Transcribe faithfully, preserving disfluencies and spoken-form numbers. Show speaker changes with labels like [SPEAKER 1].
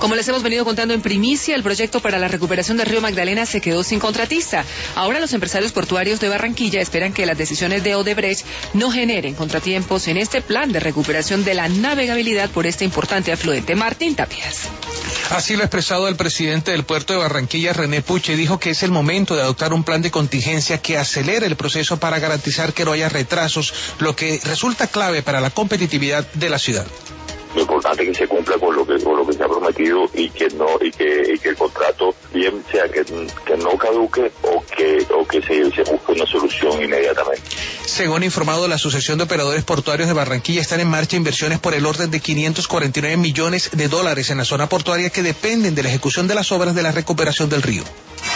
[SPEAKER 1] Como les hemos venido contando en primicia, el proyecto para la recuperación del río Magdalena se quedó sin contratista. Ahora los empresarios portuarios de Barranquilla esperan que las decisiones de Odebrecht no generen contratiempos en este plan de recuperación de la navegabilidad por este importante afluente. Martín Tapias.
[SPEAKER 2] Así lo ha expresado el presidente del puerto de Barranquilla, René Puche, dijo que es el momento de adoptar un plan de contingencia que acelere el proceso para garantizar que no haya retrasos, lo que resulta clave para la competitividad de la ciudad.
[SPEAKER 3] Lo importante es que se cumpla con lo que con lo que se ha prometido y que no y que y que el contrato bien sea que, que no caduque o que o que se, se busque una solución inmediatamente.
[SPEAKER 2] Según informado la Asociación de Operadores Portuarios de Barranquilla, están en marcha inversiones por el orden de quinientos cuarenta y nueve millones de dólares en la zona portuaria que dependen de la ejecución de las obras de la recuperación del río.